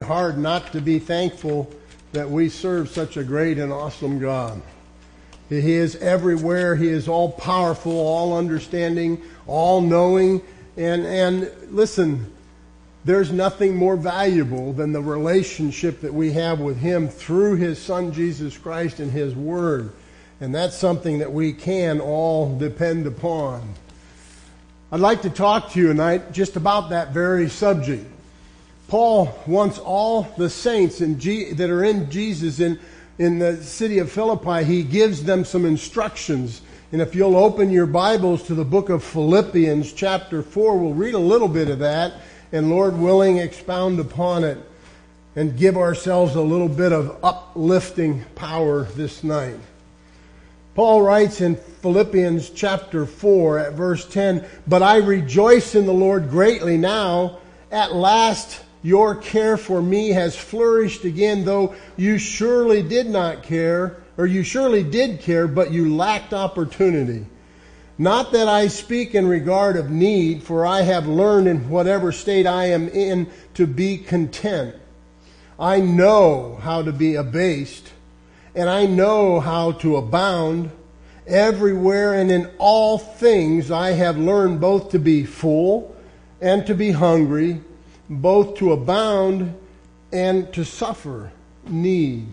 hard not to be thankful that we serve such a great and awesome God. He is everywhere. He is all powerful, all understanding, all knowing. And listen, there's nothing more valuable than the relationship that we have with Him through His Son Jesus Christ and His Word. And that's something that we can all depend upon. I'd like to talk to you tonight just about that very subject. Paul wants all the saints that are in Jesus in the city of Philippi, he gives them some instructions. And if you'll open your Bibles to the book of Philippians chapter 4, we'll read a little bit of that and Lord willing expound upon it and give ourselves a little bit of uplifting power this night. Paul writes in Philippians chapter 4 at verse 10, "But I rejoice in the Lord greatly now, at last your care for me has flourished again, though you surely did not care, or you surely did care, but you lacked opportunity. Not that I speak in regard of need, for I have learned in whatever state I am in to be content. I know how to be abased, and I know how to abound. Everywhere and in all things I have learned both to be full and to be hungry, both to abound and to suffer need.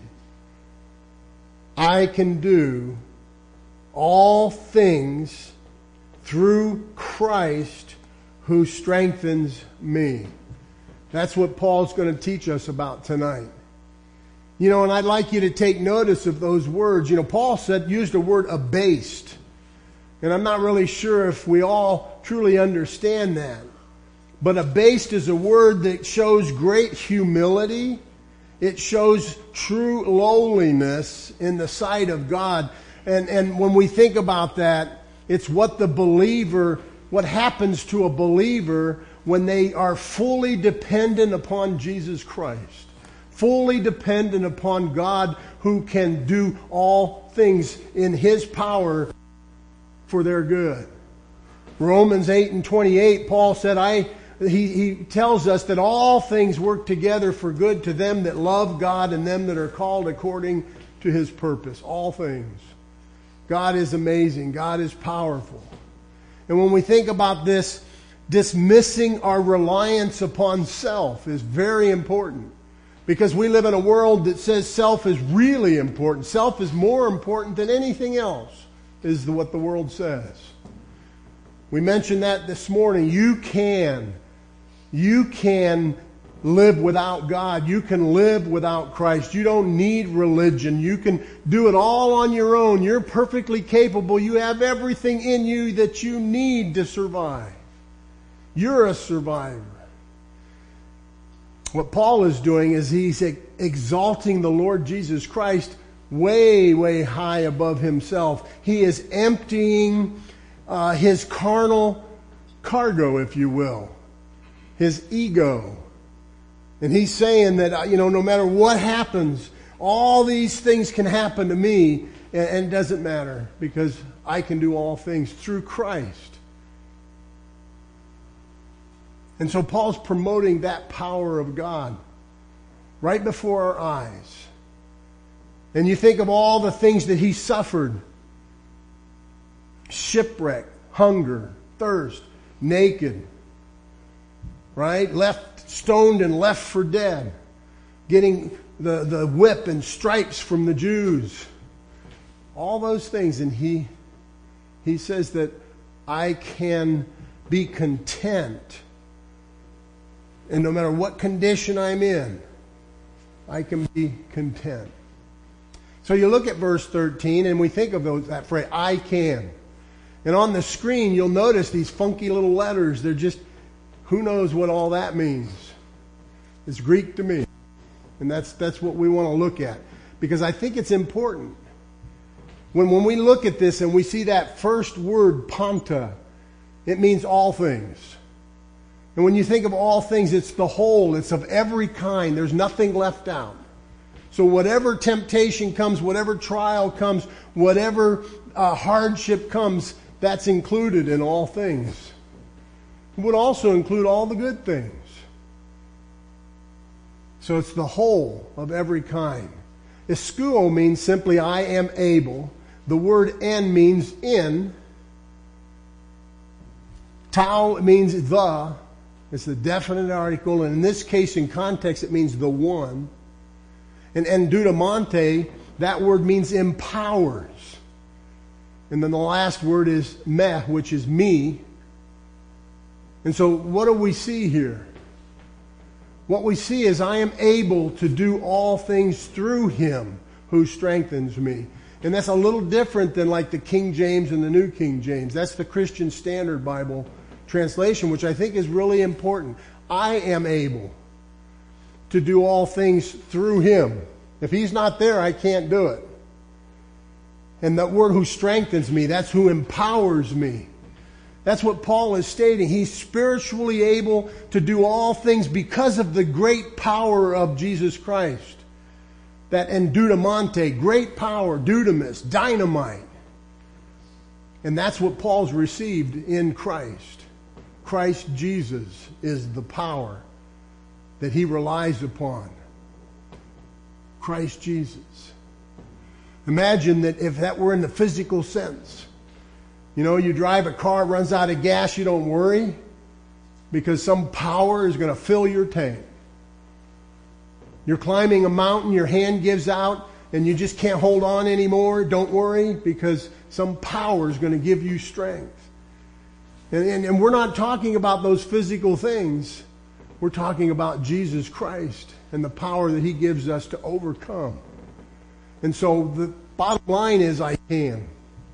I can do all things through Christ who strengthens me." That's what Paul's going to teach us about tonight. You know, and I'd like you to take notice of those words. You know, Paul used the word abased. And I'm not really sure if we all truly understand that. But abased is a word that shows great humility. It shows true lowliness in the sight of God. And when we think about that, it's what happens to a believer when they are fully dependent upon Jesus Christ. Fully dependent upon God who can do all things in His power for their good. Romans 8:28, Paul said, He tells us that all things work together for good to them that love God and them that are called according to His purpose. All things. God is amazing. God is powerful. And when we think about this, dismissing our reliance upon self is very important. Because we live in a world that says self is really important. Self is more important than anything else, is what the world says. We mentioned that this morning. You can live without God. You can live without Christ. You don't need religion. You can do it all on your own. You're perfectly capable. You have everything in you that you need to survive. You're a survivor. What Paul is doing is he's exalting the Lord Jesus Christ way, way high above himself. He is emptying his carnal cargo, if you will, his ego. And he's saying that, no matter what happens, all these things can happen to me, and it doesn't matter because I can do all things through Christ. And so Paul's promoting that power of God right before our eyes. And you think of all the things that he suffered. Shipwreck, hunger, thirst, naked, right? Left stoned and left for dead. Getting the whip and stripes from the Jews. All those things. And he says that I can be content. And no matter what condition I'm in, I can be content. So you look at verse 13 and we think of that phrase, I can. And on the screen you'll notice these funky little letters. They're just, who knows what all that means. It's Greek to me. And that's what we want to look at. Because I think it's important. When we look at this and we see that first word, panta, it means all things. And when you think of all things, it's the whole. It's of every kind. There's nothing left out. So whatever temptation comes, whatever trial comes, whatever hardship comes, that's included in all things. It would also include all the good things. So it's the whole of every kind. Iskuo means simply I am able. The word en means in. Tau means the. It's the definite article. And in this case, in context, it means the one. And endudamonte, that word means empowers. And then the last word is meh, which is me. And so what do we see here? What we see is I am able to do all things through Him who strengthens me. And that's a little different than like the King James and the New King James. That's the Christian Standard Bible translation, which I think is really important. I am able to do all things through Him. If He's not there, I can't do it. And that word who strengthens me, that's who empowers me. That's what Paul is stating. He's spiritually able to do all things because of the great power of Jesus Christ. That endudamonte, great power, dudamis, dynamite. And that's what Paul's received in Christ. Christ Jesus is the power that he relies upon. Christ Jesus. Imagine that if that were in the physical sense. You know, you drive a car, it runs out of gas, you don't worry because some power is going to fill your tank. You're climbing a mountain, your hand gives out, and you just can't hold on anymore. Don't worry because some power is going to give you strength. And we're not talking about those physical things. We're talking about Jesus Christ and the power that He gives us to overcome. And so the bottom line is I can.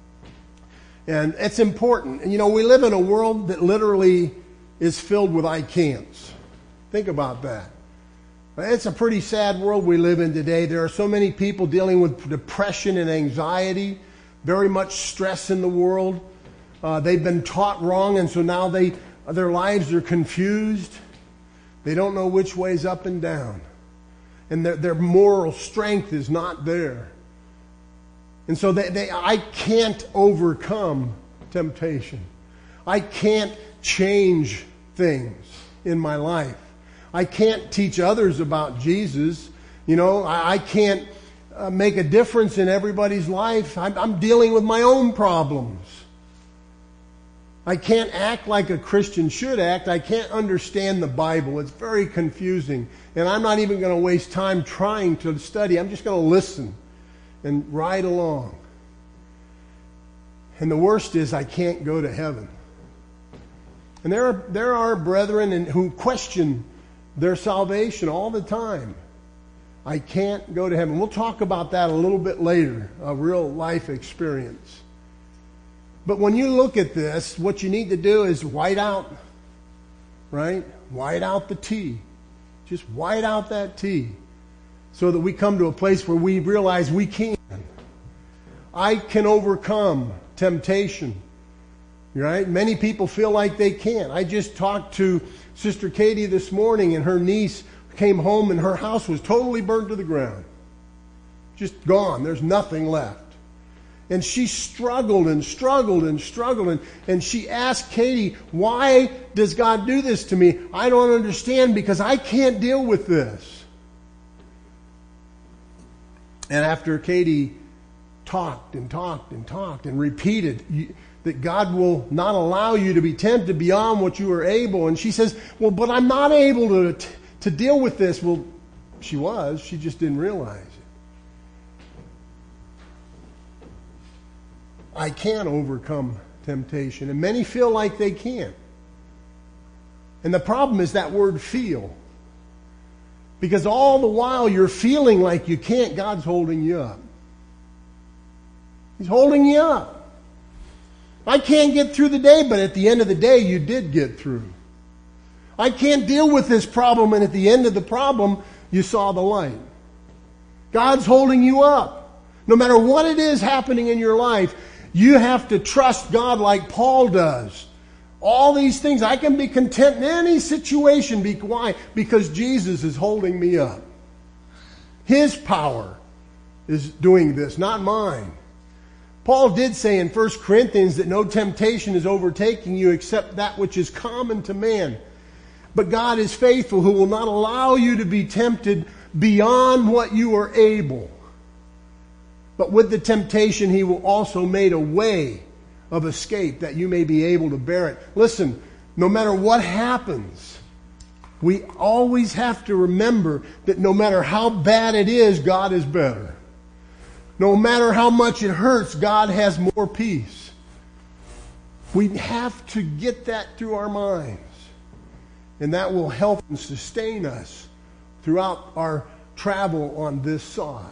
And it's important. And you know, we live in a world that literally is filled with I can'ts. Think about that. It's a pretty sad world we live in today. There are so many people dealing with depression and anxiety, very much stress in the world. They've been taught wrong, and so now their lives are confused. They don't know which way's up and down. And their moral strength is not there. And so I can't overcome temptation. I can't change things in my life. I can't teach others about Jesus. You know, I can't make a difference in everybody's life. I'm dealing with my own problems. I can't act like a Christian should act. I can't understand the Bible. It's very confusing. And I'm not even going to waste time trying to study. I'm just going to listen and ride along. And the worst is I can't go to heaven. And there are brethren who question their salvation all the time. I can't go to heaven. We'll talk about that a little bit later, a real life experience. But when you look at this, what you need to do is white out, right? White out the T. Just white out that T so that we come to a place where we realize we can. I can overcome temptation, right? Many people feel like they can't. I just talked to Sister Katie this morning, and her niece came home and her house was totally burned to the ground. Just gone. There's nothing left. And she struggled and struggled and struggled. And she asked Katie, why does God do this to me? I don't understand because I can't deal with this. And after Katie talked and talked and talked and repeated that God will not allow you to be tempted beyond what you are able. And she says, well, but I'm not able to deal with this. Well, she was. She just didn't realize it. I can overcome temptation. And many feel like they can't. And the problem is that word feel. Because all the while you're feeling like you can't, God's holding you up. He's holding you up. I can't get through the day, but at the end of the day, you did get through. I can't deal with this problem, and at the end of the problem, you saw the light. God's holding you up. No matter what it is happening in your life, you have to trust God like Paul does. All these things, I can be content in any situation. Why? Because Jesus is holding me up. His power is doing this, not mine. Paul did say in 1 Corinthians that no temptation is overtaking you except that which is common to man. But God is faithful, who will not allow you to be tempted beyond what you are able. But with the temptation, He will also make a way of escape that you may be able to bear it. Listen, no matter what happens, we always have to remember that no matter how bad it is, God is better. No matter how much it hurts, God has more peace. We have to get that through our minds. And that will help and sustain us throughout our travel on this sod.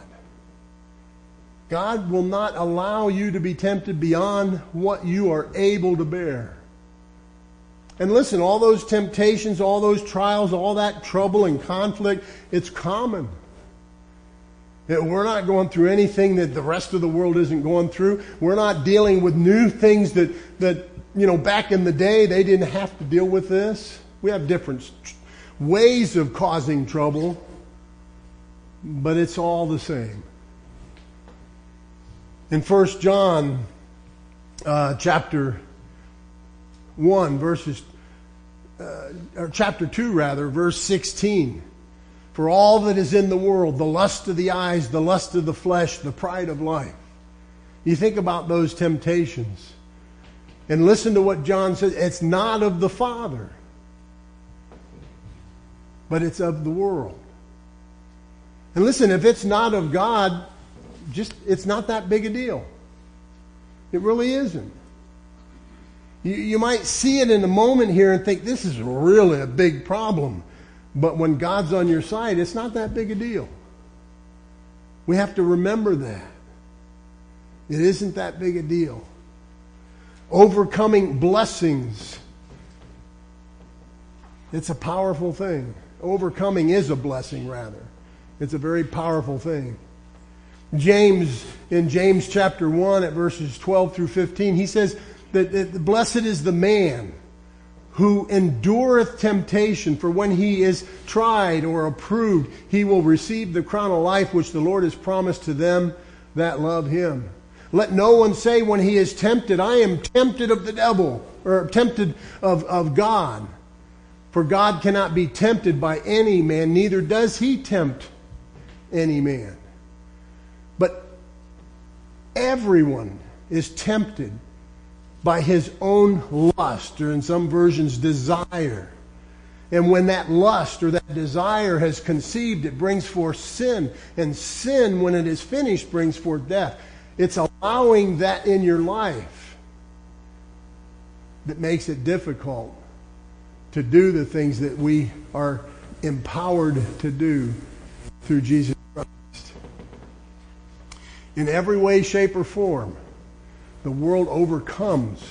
God will not allow you to be tempted beyond what you are able to bear. And listen, all those temptations, all those trials, all that trouble and conflict, it's common. We're not going through anything that the rest of the world isn't going through. We're not dealing with new things that back in the day they didn't have to deal with this. We have different ways of causing trouble, but it's all the same. In 1 John chapter 1 or chapter 2 rather, verse 16. For all that is in the world, the lust of the eyes, the lust of the flesh, the pride of life. You think about those temptations. And listen to what John says. It's not of the Father, but it's of the world. And listen, if it's not of God, it's not that big a deal. It really isn't. You might see it in a moment here and think this is really a big problem. But when God's on your side, it's not that big a deal. We have to remember that. It isn't that big a deal. Overcoming blessings. It's a powerful thing. Overcoming is a blessing, rather. It's a very powerful thing. James, in James chapter 1 at verses 12 through 15, he says that blessed is the man who endureth temptation, for when he is tried or approved, he will receive the crown of life which the Lord has promised to them that love him. Let no one say when he is tempted, I am tempted of the devil, or tempted of God. For God cannot be tempted by any man, neither does he tempt any man. But everyone is tempted by his own lust, or in some versions, desire. And when that lust or that desire has conceived, it brings forth sin. And sin, when it is finished, brings forth death. It's allowing that in your life that makes it difficult to do the things that we are empowered to do through Jesus Christ. In every way, shape, or form, the world overcomes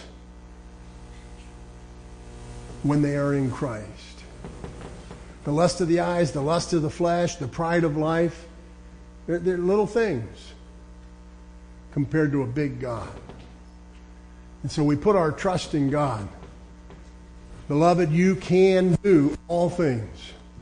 when they are in Christ. The lust of the eyes, the lust of the flesh, the pride of life, they're little things compared to a big God. And so we put our trust in God. Beloved, you can do all things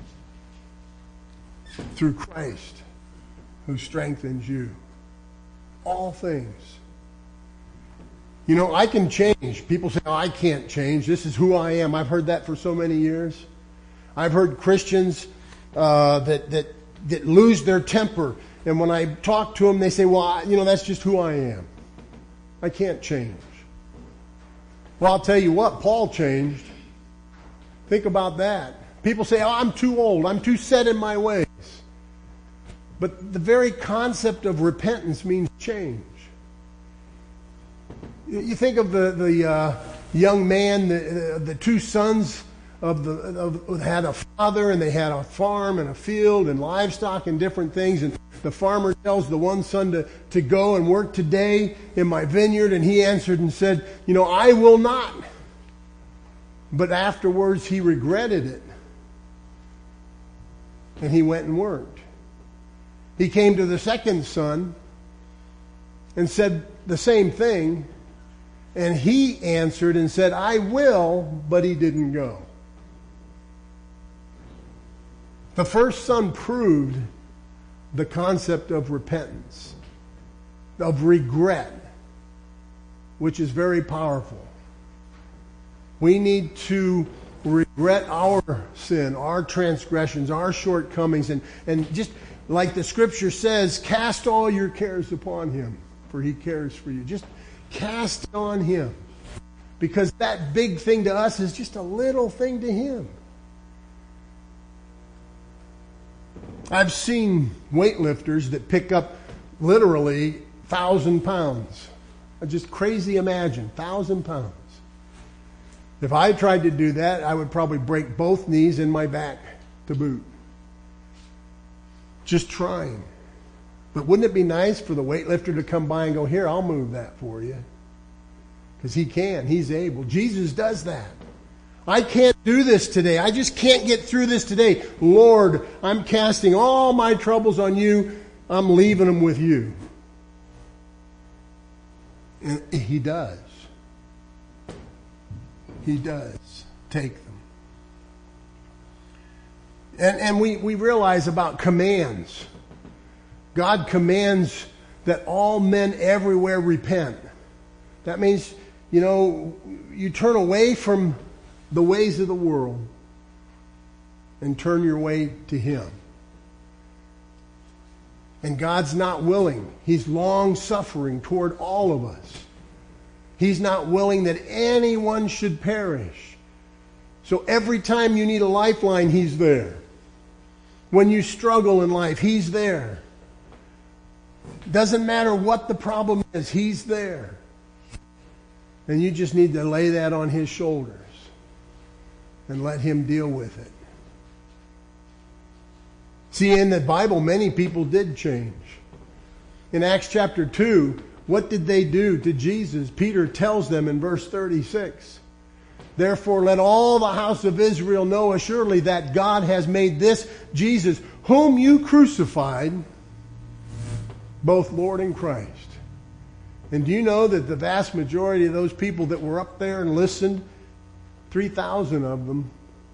through Christ who strengthens you. All things. You know, I can change. People say, oh, I can't change. This is who I am. I've heard that for so many years. I've heard Christians that lose their temper. And when I talk to them, they say, well, that's just who I am. I can't change. Well, I'll tell you what, Paul changed. Think about that. People say, oh, I'm too old. I'm too set in my ways. But the very concept of repentance means change. You think of the young man, the two sons had a father, and they had a farm and a field and livestock and different things. And the farmer tells the one son to go and work today in my vineyard. And he answered and said, I will not. But afterwards he regretted it. And he went and worked. He came to the second son and said the same thing. And he answered and said, I will, but he didn't go. The first son proved the concept of repentance, of regret, which is very powerful. We need to regret our sin, our transgressions, our shortcomings, and just like the scripture says, cast all your cares upon him, for he cares for you. Just cast it on him. Because that big thing to us is just a little thing to him. I've seen weightlifters that pick up literally 1,000 pounds. Just crazy imagine, 1,000 pounds. If I tried to do that, I would probably break both knees and my back to boot. Just trying. But wouldn't it be nice for the weightlifter to come by and go, here, I'll move that for you? Because he can. He's able. Jesus does that. I can't do this today. I just can't get through this today. Lord, I'm casting all my troubles on you. I'm leaving them with you. And he does. He does take them. And we realize about commands. God commands that all men everywhere repent. That means, you turn away from the ways of the world and turn your way to him. And God's not willing. He's long-suffering toward all of us. He's not willing that anyone should perish. So every time you need a lifeline, he's there. When you struggle in life, he's there. Doesn't matter what the problem is, he's there. And you just need to lay that on his shoulders and let him deal with it. See, in the Bible, many people did change. In Acts chapter 2, what did they do to Jesus? Peter tells them in verse 36, therefore let all the house of Israel know assuredly that God has made this Jesus, whom you crucified, both Lord and Christ. And do you know that the vast majority of those people that were up there and listened, 3,000 of them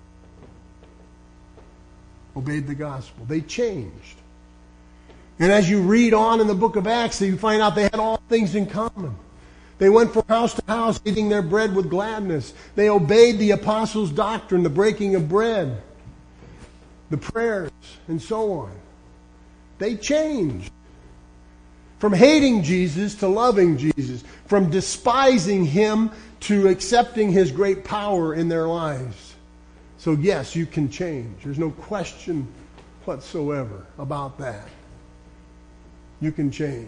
obeyed the gospel. They changed. And as you read on in the book of Acts, you find out they had all things in common. They went from house to house eating their bread with gladness. They obeyed the apostles' doctrine, the breaking of bread, the prayers, and so on. They changed. From hating Jesus to loving Jesus. From despising him to accepting his great power in their lives. So yes, you can change. There's no question whatsoever about that. You can change.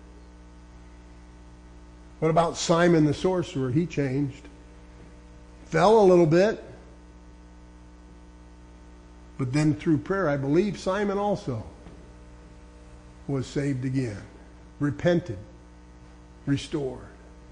What about Simon the sorcerer? He changed. Fell a little bit. But then through prayer, I believe Simon also was saved again. Repented. Restored.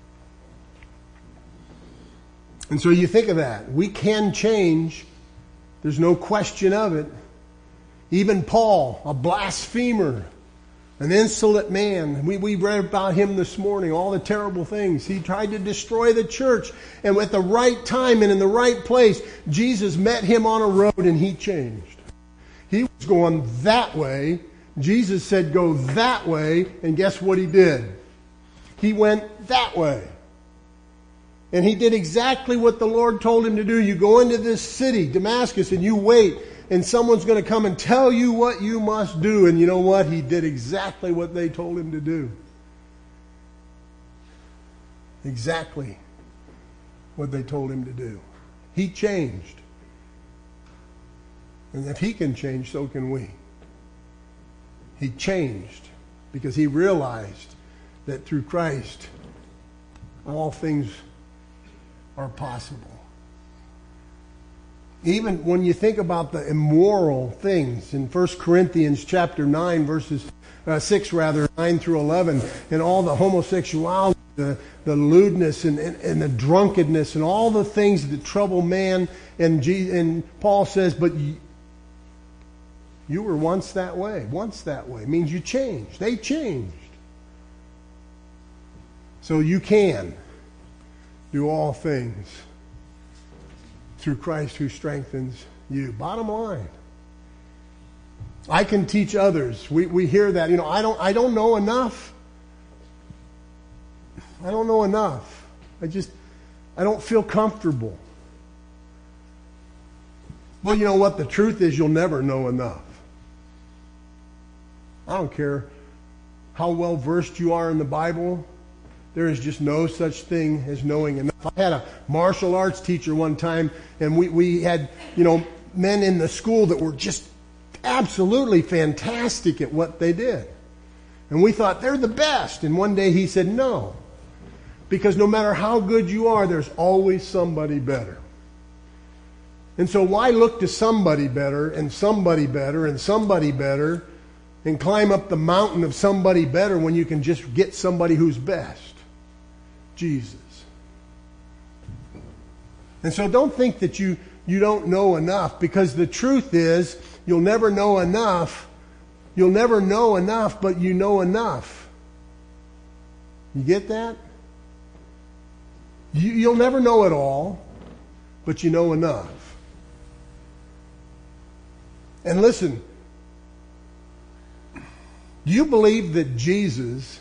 And so you think of that. We can change. There's no question of it. Even Paul, a blasphemer, an insolent man. We read about him this morning, all the terrible things. He tried to destroy the church. And at the right time and in the right place, Jesus met him on a road and he changed. He was going that way. Jesus said, go that way. And guess what he did? He went that way. And he did exactly what the Lord told him to do. You go into this city, Damascus, and you wait. And someone's going to come and tell you what you must do. And you know what? He did exactly what they told him to do. Exactly what they told him to do. He changed. And if he can change, so can we. He changed because he realized that through Christ, all things are possible. Even when you think about the immoral things in 1 Corinthians chapter 9, verses 6 rather, 9 through 11, and all the homosexuality, the lewdness and the drunkenness and all the things that trouble man, and Paul says, but you were once that way. Once that way means you changed. They changed. So you can do all things through Christ who strengthens you. Bottom line. I can teach others. We hear that. I don't know enough. I don't know enough. I don't feel comfortable. Well, you know what? The truth is you'll never know enough. I don't care how well versed you are in the Bible. There is just no such thing as knowing enough. I had a martial arts teacher one time, and we had, men in the school that were just absolutely fantastic at what they did. And we thought they're the best. And one day he said, no. Because no matter how good you are, there's always somebody better. And so why look to somebody better and somebody better and somebody better and climb up the mountain of somebody better when you can just get somebody who's best? Jesus. And so don't think that you don't know enough, because the truth is you'll never know enough. You'll never know enough, but you know enough. You get that? You'll never know it all, but you know enough. And listen, do you believe that Jesus,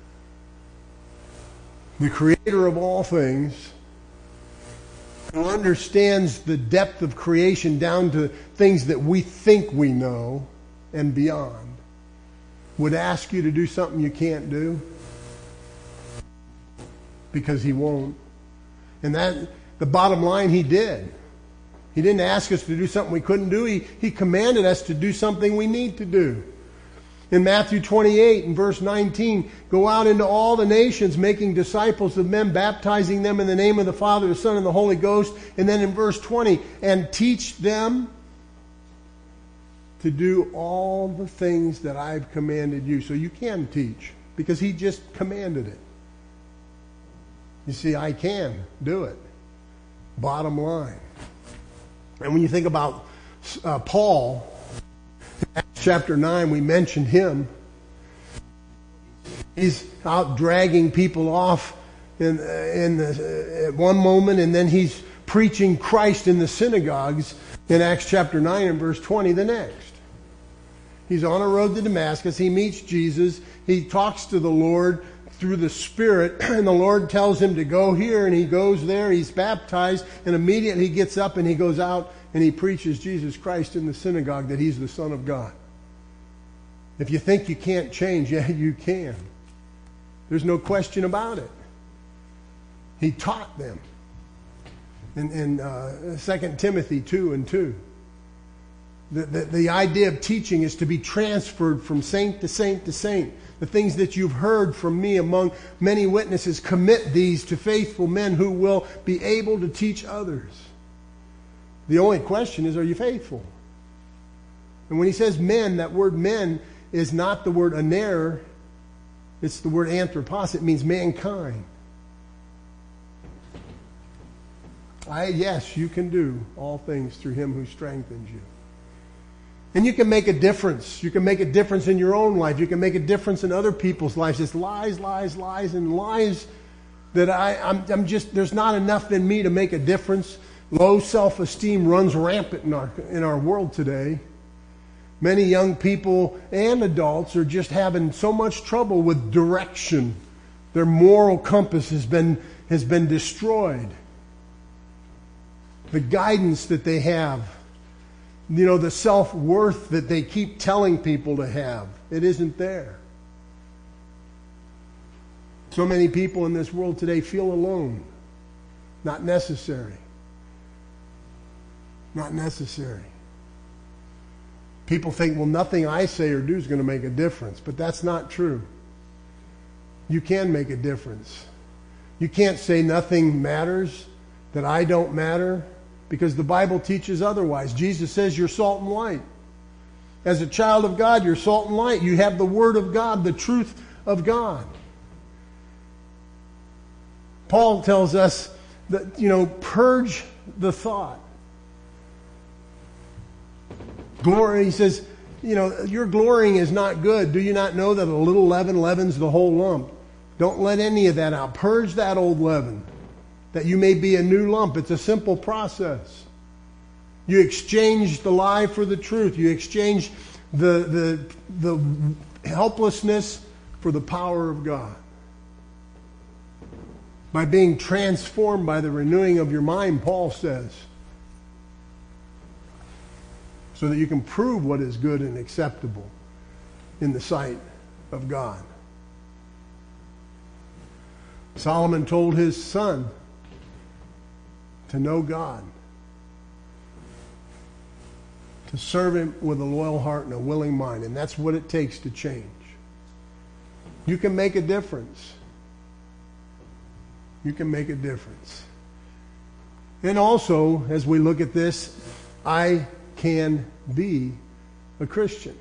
the creator of all things, who understands the depth of creation down to things that we think we know and beyond, would ask you to do something you can't do? Because he won't. And that, the bottom line, he did. He didn't ask us to do something we couldn't do. He commanded us to do something we need to do. In Matthew 28 and verse 19, go out into all the nations, making disciples of men, baptizing them in the name of the Father, the Son, and the Holy Ghost. And then in verse 20, and teach them to do all the things that I've commanded you. So you can teach, because he just commanded it. You see, I can do it. Bottom line. And when you think about Paul, Acts chapter 9, we mentioned him. He's out dragging people off at one moment, and then he's preaching Christ in the synagogues in Acts chapter 9 and verse 20 the next. He's on a road to Damascus. He meets Jesus. He talks to the Lord through the Spirit, and the Lord tells him to go here, and he goes there. He's baptized, and immediately he gets up and he goes out and he preaches Jesus Christ in the synagogue, that he's the Son of God. If you think you can't change, yeah, you can. There's no question about it. He taught them. In 2 Timothy 2 and 2. The idea of teaching is to be transferred from saint to saint to saint. The things that you've heard from me among many witnesses, commit these to faithful men who will be able to teach others. The only question is, are you faithful? And when he says men, that word men is not the word aner, it's the word anthropos. It means mankind. Yes, you can do all things through him who strengthens you. And you can make a difference. You can make a difference in your own life. You can make a difference in other people's lives. It's lies, lies, lies, and lies that I'm just, there's not enough in me to make a difference. Low self-esteem runs rampant in our world today. Many young people and adults are just having so much trouble with direction. Their moral compass has been destroyed. The guidance that they have, the self-worth that they keep telling people to have, it isn't there. So many people in this world today feel alone. Not necessary. Not necessary. People think, well, nothing I say or do is going to make a difference. But that's not true. You can make a difference. You can't say nothing matters, that I don't matter, because the Bible teaches otherwise. Jesus says you're salt and light. As a child of God, you're salt and light. You have the Word of God, the truth of God. Paul tells us that, purge the thought. Glory, he says, your glorying is not good. Do you not know that a little leaven leavens the whole lump? Don't let any of that out. Purge that old leaven, that you may be a new lump. It's a simple process. You exchange the lie for the truth. You exchange the helplessness for the power of God. By being transformed by the renewing of your mind, Paul says. so that you can prove what is good and acceptable in the sight of God. Solomon told his son to know God, to serve him with a loyal heart and a willing mind, and that's what it takes to change. You can make a difference. You can make a difference. And also, as we look at this, I can be a Christian.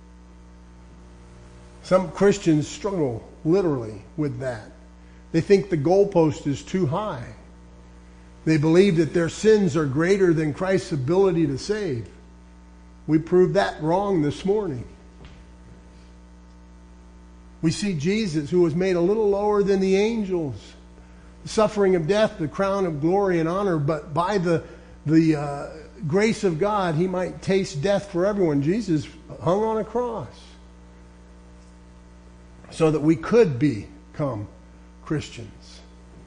Some Christians struggle literally with that. They think the goalpost is too high. They believe that their sins are greater than Christ's ability to save. We proved that wrong this morning. We see Jesus, who was made a little lower than the angels, the suffering of death, the crown of glory and honor, but by the grace of God, he might taste death for everyone. Jesus hung on a cross so that we could become Christians.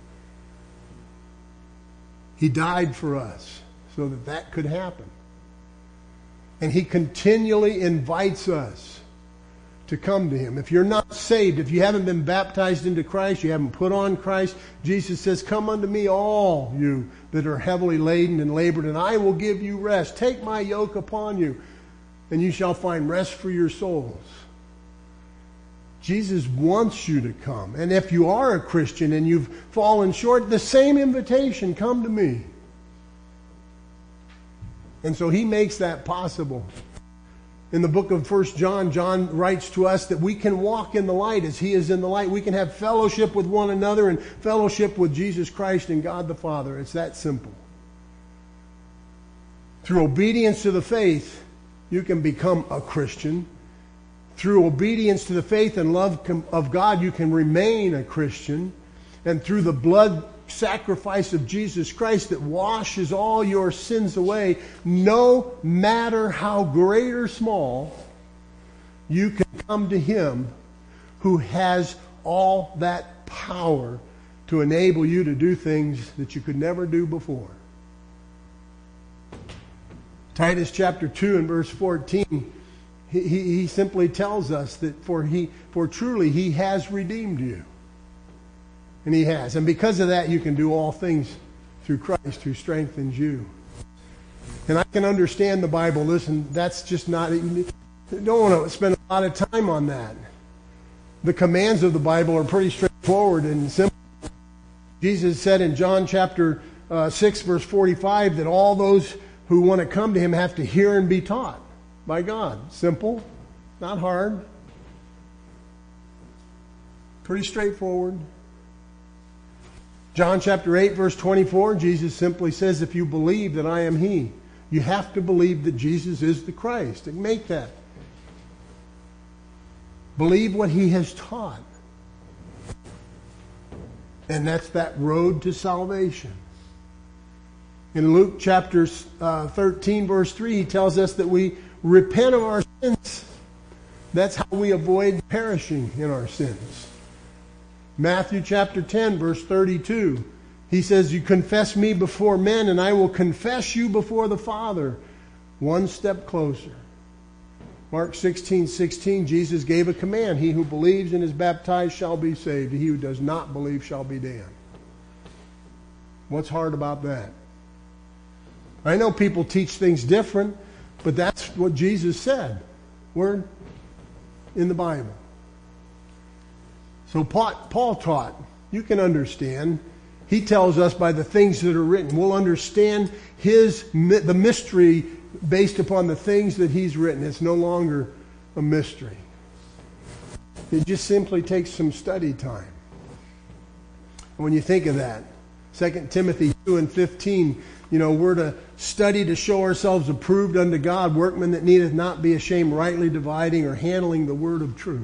He died for us so that that could happen. And he continually invites us to come to him. If you're not saved, if you haven't been baptized into Christ, you haven't put on Christ, Jesus says, "Come unto me, all you that are heavily laden and labored, and I will give you rest. Take my yoke upon you, and you shall find rest for your souls." Jesus wants you to come. And if you are a Christian and you've fallen short, the same invitation, come to me. And so he makes that possible. In the book of 1 John, John writes to us that we can walk in the light as he is in the light. We can have fellowship with one another and fellowship with Jesus Christ and God the Father. It's that simple. Through obedience to the faith, you can become a Christian. Through obedience to the faith and love of God, you can remain a Christian. And through the blood sacrifice of Jesus Christ that washes all your sins away, no matter how great or small, you can come to him who has all that power to enable you to do things that you could never do before. Titus chapter 2 and verse 14, he simply tells us that for truly he has redeemed you. And he has. And because of that, you can do all things through Christ who strengthens you. And I can understand the Bible. Listen, that's just not... You don't want to spend a lot of time on that. The commands of the Bible are pretty straightforward and simple. Jesus said in John chapter 6, verse 45, that all those who want to come to him have to hear and be taught by God. Simple, not hard. Pretty straightforward. John chapter 8, verse 24, Jesus simply says, if you believe that I am he, you have to believe that Jesus is the Christ. And make that. Believe what he has taught. And that's that road to salvation. In Luke chapter 13, verse 3, he tells us that we repent of our sins. That's how we avoid perishing in our sins. Matthew chapter 10, verse 32, he says, you confess me before men, and I will confess you before the Father. One step closer. Mark 16:16, Jesus gave a command. He who believes and is baptized shall be saved. He who does not believe shall be damned. What's hard about that? I know people teach things different, but that's what Jesus said. Word in the Bible. So Paul taught, you can understand. He tells us by the things that are written. We'll understand the mystery based upon the things that he's written. It's no longer a mystery. It just simply takes some study time. And when you think of that, 2 Timothy 2 and 15, we're to study to show ourselves approved unto God, workmen that needeth not be ashamed, rightly dividing or handling the word of truth.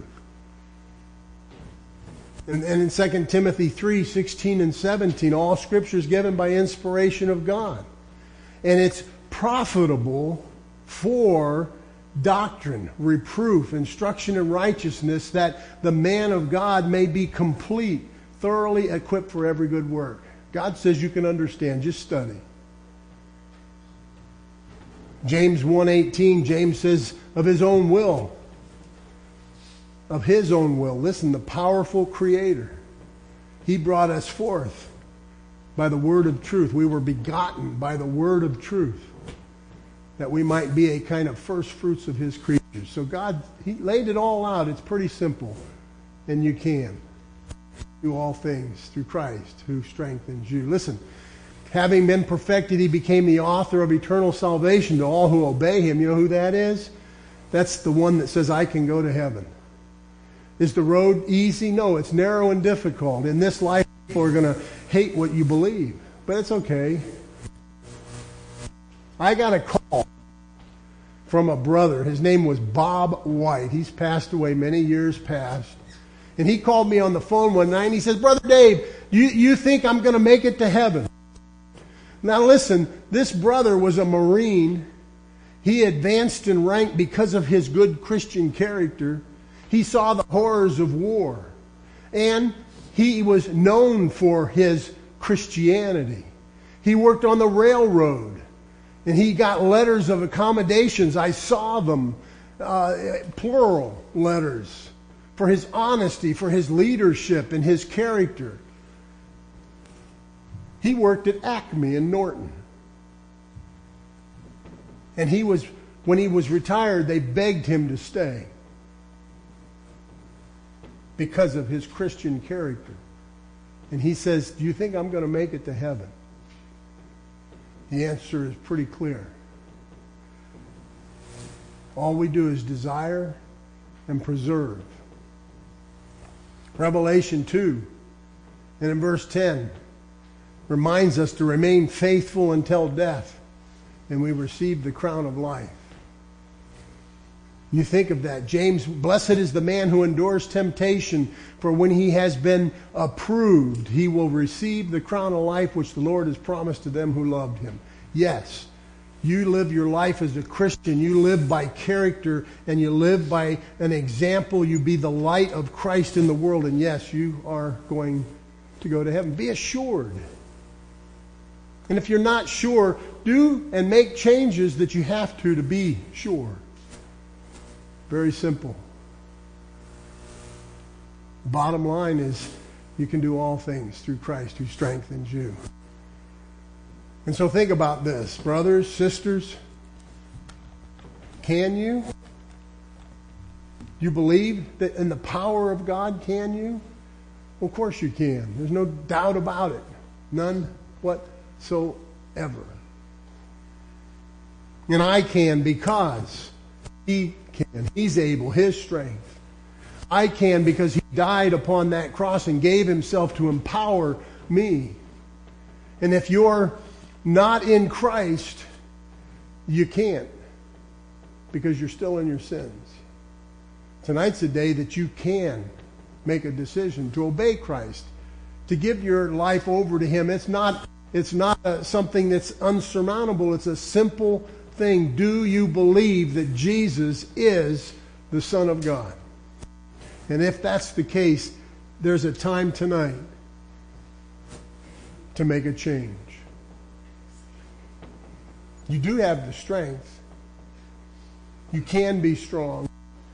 And in 2 Timothy 3, 16 and 17, all Scripture is given by inspiration of God. And it's profitable for doctrine, reproof, instruction in righteousness, that the man of God may be complete, thoroughly equipped for every good work. God says you can understand. Just study. James 1:18, James says, of his own will. Of his own will. Listen, the powerful Creator. He brought us forth by the word of truth. We were begotten by the word of truth, that we might be a kind of first fruits of his creatures. So God, he laid it all out. It's pretty simple. And you can do all things through Christ who strengthens you. Listen, having been perfected, he became the author of eternal salvation to all who obey him. You know who that is? That's the one that says, I can go to heaven. Is the road easy? No, it's narrow and difficult. In this life, people are going to hate what you believe. But it's okay. I got a call from a brother. His name was Bob White. He's passed away many years past. And he called me on the phone one night and he says, Brother Dave, you think I'm going to make it to heaven? Now listen, this brother was a Marine. He advanced in rank because of his good Christian character. He saw the horrors of war. And he was known for his Christianity. He worked on the railroad. And he got letters of accommodations. I saw them, plural letters, for his honesty, for his leadership and his character. He worked at Acme in Norton. And when he was retired, they begged him to stay because of his Christian character. And he says, do you think I'm going to make it to heaven? The answer is pretty clear. All we do is desire and preserve. Revelation 2, and in verse 10, reminds us to remain faithful until death, and we receive the crown of life. You think of that. James, blessed is the man who endures temptation, for when he has been approved, he will receive the crown of life which the Lord has promised to them who loved him. Yes, you live your life as a Christian. You live by character and you live by an example. You be the light of Christ in the world. And yes, you are going to go to heaven. Be assured. And if you're not sure, do and make changes that you have to be sure. Very simple. Bottom line is you can do all things through Christ who strengthens you. And so think about this, brothers, sisters. Can you? You believe that in the power of God, can you? Well, of course you can. There's no doubt about it. None whatsoever. And I can because he can. He's able. His strength. I can because he died upon that cross and gave himself to empower me. And if you're not in Christ, you can't, because you're still in your sins. Tonight's a day that you can make a decision to obey Christ, to give your life over to him. It's not something that's unsurmountable. It's a simple thing. Do you believe that Jesus is the Son of God? And if that's the case, there's a time tonight to make a change. You do have the strength. You can be strong.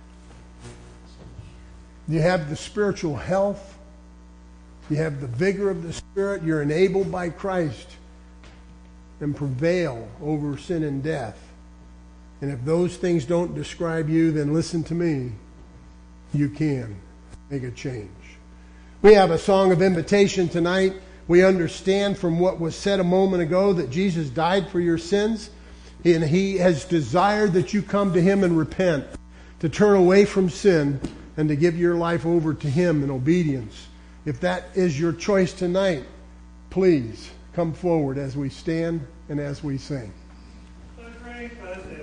You have the spiritual health. You have the vigor of the Spirit. You're enabled by Christ and prevail over sin and death. And if those things don't describe you, then listen to me. You can make a change. We have a song of invitation tonight. We understand from what was said a moment ago that Jesus died for your sins, and he has desired that you come to him and repent, to turn away from sin and to give your life over to him in obedience. If that is your choice tonight, please come forward as we stand and as we sing. The great